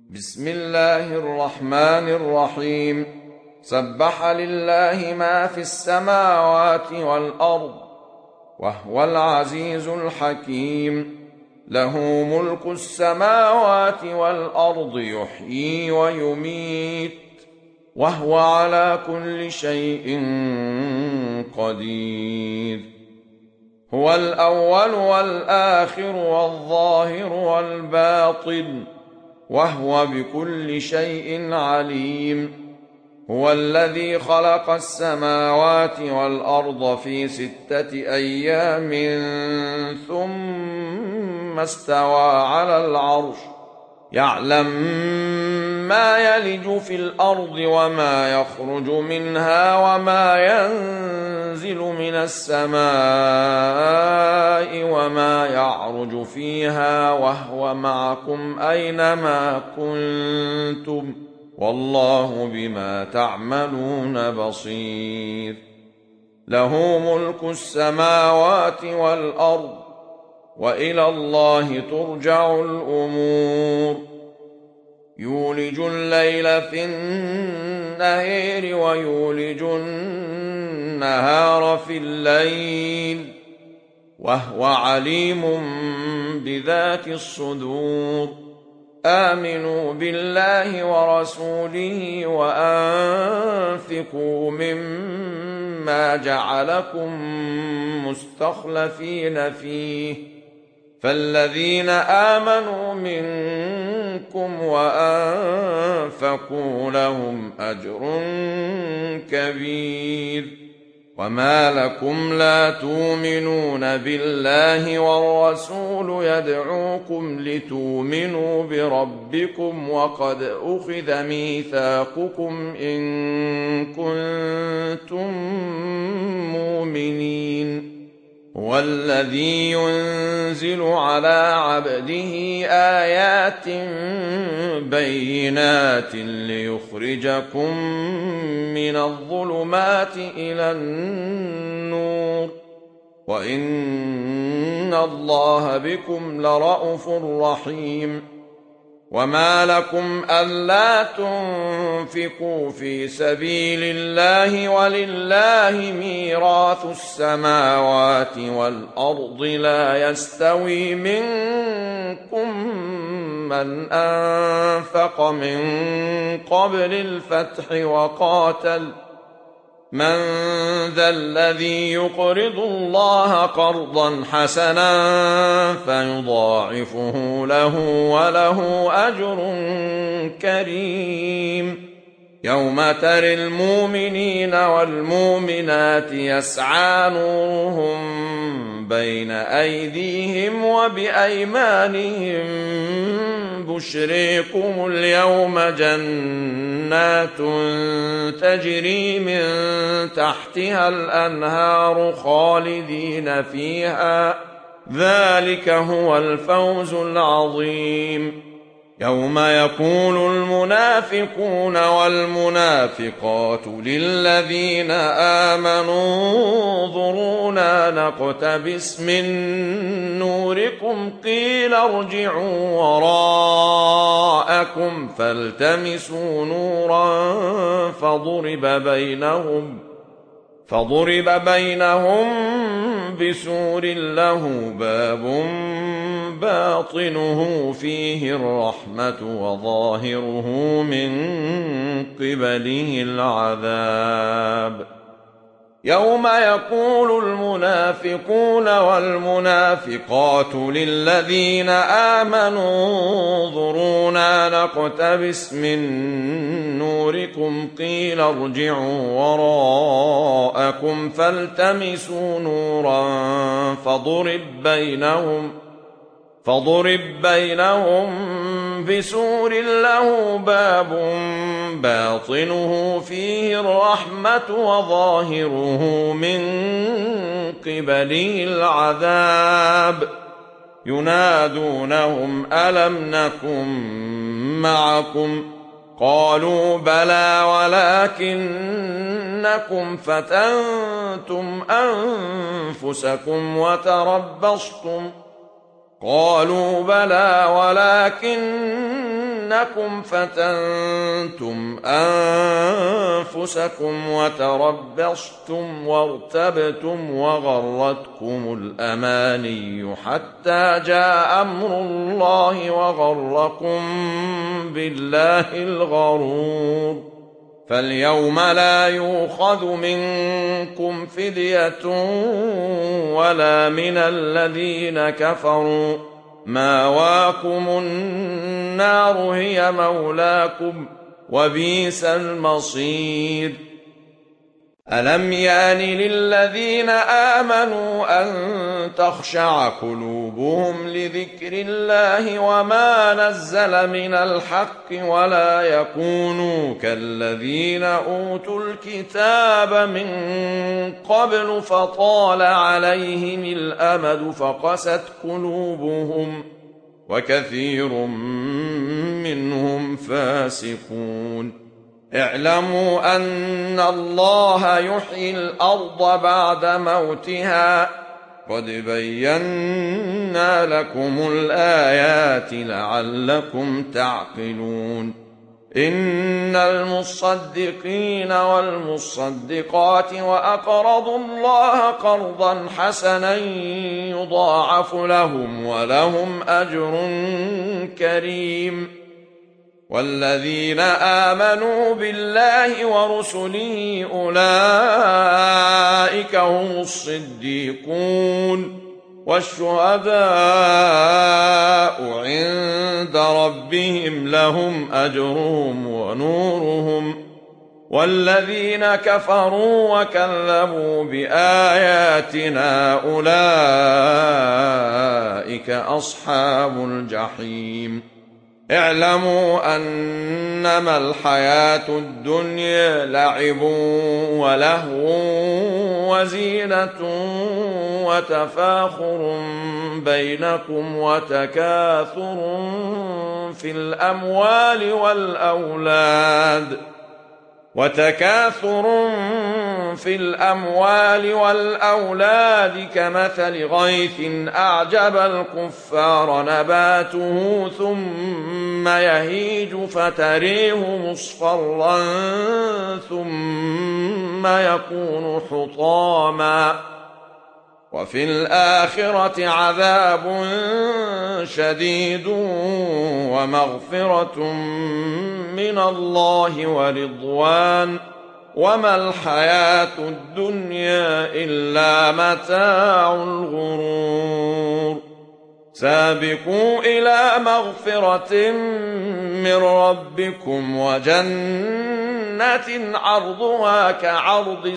بسم الله الرحمن الرحيم. سبح لله ما في السماوات والأرض وهو العزيز الحكيم. له ملك السماوات والأرض يحيي ويميت وهو على كل شيء قدير. هو الأول والآخر والظاهر والباطن وهو بكل شيء عليم. هو الذي خلق السماوات والأرض في 6 أيام ثم استوى على العرش يعلم ما يلج في الأرض وما يخرج منها وما ينزل من السماء وما يعرج فيها وهو معكم أينما كنتم والله بما تعملون بصير. له ملك السماوات والأرض وإلى الله ترجع الأمور. يولج الليل في النهار ويولج النهار في الليل وهو عليم بذات الصدور. آمنوا بالله ورسوله وأنفقوا مما جعلكم مستخلفين فيه فالذين آمنوا منكم وأنفقوا لهم أجر كبير. وما لكم لا تؤمنون بالله والرسول يدعوكم لتؤمنوا بربكم وقد أخذ ميثاقكم إن كنتم مؤمنين. هو الذي ينزل على عبده آيات بينات ليخرجكم من الظلمات إلى النور وإن الله بكم لرءوف رحيم. وما لكم ألا تنفقوا في سبيل الله ولله ميراث السماوات والأرض لا يستوي منكم من أنفق من قبل الفتح وقاتل من ذا الذي يقرض الله قرضا حسنا فيضاعفه له وله أجر كريم. يوم ترى المؤمنين والمؤمنات يسعى نورهم بين أيديهم وبأيمانهم بشريكم اليوم جنات تجري من تحتها الأنهار خالدين فيها ذلك هو الفوز العظيم. يوم يقول المنافقون والمنافقات للذين آمنوا انظرونا نقتبس من نوركم قيل ارجعوا وراءكم فالتمسوا نورا فضرب بينهم بسور له باب باطنه فيه الرحمة وظاهره من قبله العذاب. يوم يقول المنافقون والمنافقات للذين آمنوا انظرونا نقتبس من نوركم قيل ارجعوا وراءكم فالتمسوا نورا فضرب بينهم بسور له باب باطنه فيه الرحمة وظاهره من قبله العذاب. ينادونهم ألم نكن معكم قالوا بلى ولكنكم فتنتم أنفسكم وتربصتم قالوا بلى أنكم فتنتم أنفسكم وتربصتم وارتبتم وغرتكم الأماني حتى جاء أمر الله وغركم بالله الغرور. فاليوم لا يؤخذ منكم فدية ولا من الذين كفروا، ماواكم النار هي مولاكم وبئس المصير. ألم يان للذين آمنوا أن تخشع قلوبهم لذكر الله وما نزل من الحق ولا يكونوا كالذين أوتوا الكتاب من قبل فطال عليهم الأمد فقست قلوبهم وكثير منهم فاسقون. اعلموا أن الله يحيي الأرض بعد موتها قد بينا لكم الآيات لعلكم تعقلون. إن المصدقين والمصدقات وأقرضوا الله قرضا حسنا يضاعف لهم ولهم أجر كريم. والذين آمنوا بالله ورسله أولئك هم الصديقون والشهداء عند ربهم لهم أجرهم ونورهم. والذين كفروا وكذبوا بآياتنا أولئك أصحاب الجحيم. اعلموا أنما الحياة الدنيا لعب ولهو وزينة وتفاخر بينكم وتكاثر في الأموال والأولاد كمثل غيث أعجب الكفار نباته ثم يهيج فتريه مصفرا ثم يكون حطاما وفي الآخرة عذاب شديد ومغفرة من الله ورضوان وما الحياة الدنيا إلا متاع الغرور. سابقوا إلى مغفرة من ربكم وجنة عرضها كعرض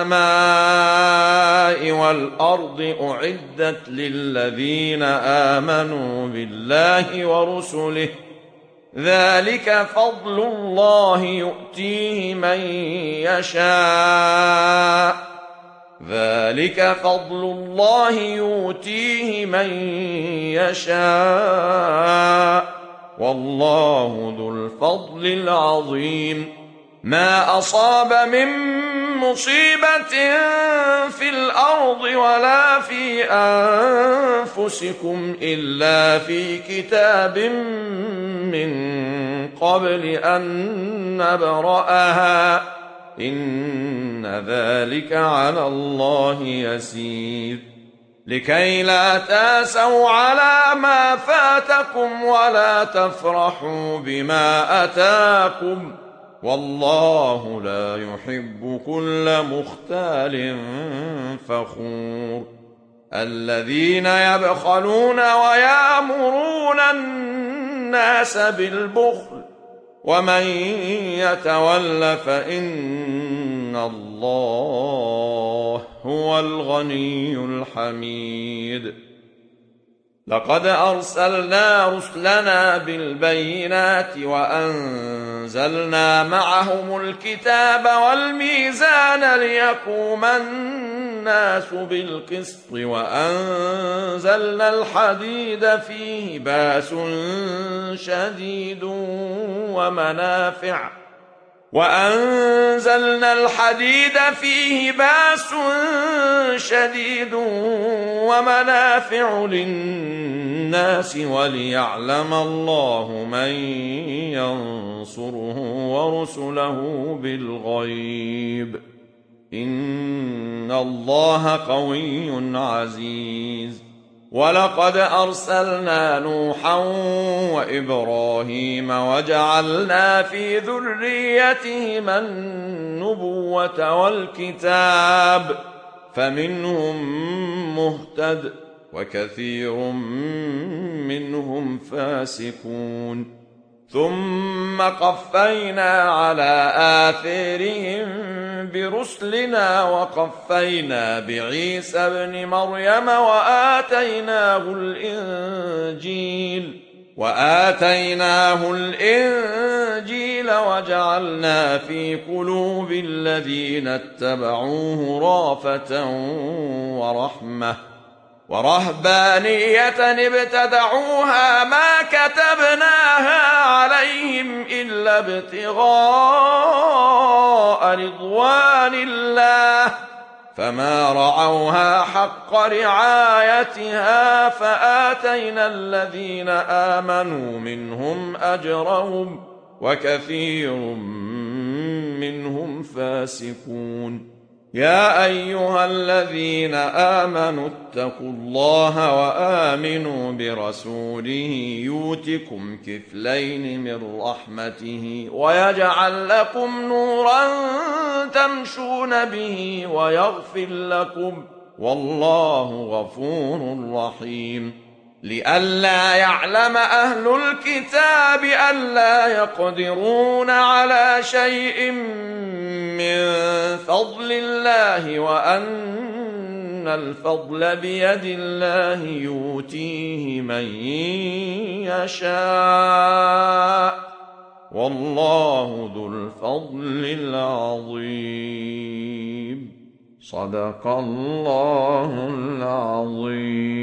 السماء والأرض أعدت للذين آمنوا بالله ورسله ذلك فضل الله يؤتيه من يشاء والله ذو الفضل العظيم. ما أصاب من مصيبة في الأرض ولا في أنفسكم إلا في كتاب من قبل أن نبرأها إن ذلك على الله يسير. لكي لا تاسوا على ما فاتكم ولا تفرحوا بما أتاكم والله لا يحب كل مختال فخور. الذين يبخلون ويأمرون الناس بالبخل ومن يتول فإن الله هو الغني الحميد. لقد أرسلنا رسلنا بالبينات وأنزلنا معهم الكتاب والميزان ليقوم الناس بالقسط وأنزلنا الحديد فيه بأس شديد وأنزلنا الحديد فيه بأس شديد ومنافع للناس وليعلم الله من ينصره ورسله بالغيب إن الله قوي عزيز ولقد أرسلنا نوحا وإبراهيم وجعلنا في ذريتهما النبوة والكتاب فمنهم مهتد وكثير منهم فاسقون ثم قفينا على آثارهم برسلنا وقفينا بعيسى ابن مريم وآتيناه الإنجيل وجعلنا في قلوب الذين اتبعوه رأفة ورحمة ورهبانية ابتدعوها ما كتبناها عليهم إلا ابتغاء رضوان الله فما رعوها حق رعايتها فآتينا الذين آمنوا منهم أجرهم وكثير منهم فاسقون يا أيها الذين آمنوا اتقوا الله وآمنوا برسوله يؤتكم كفلين من رحمته ويجعل لكم نورا تمشون به ويغفر لكم والله غفور رحيم لئلا يعلم أهل الكتاب ألا يقدرون على شيء من فضل الله وأن الفضل بيد الله يؤتيه من يشاء والله ذو الفضل العظيم صدق الله العظيم.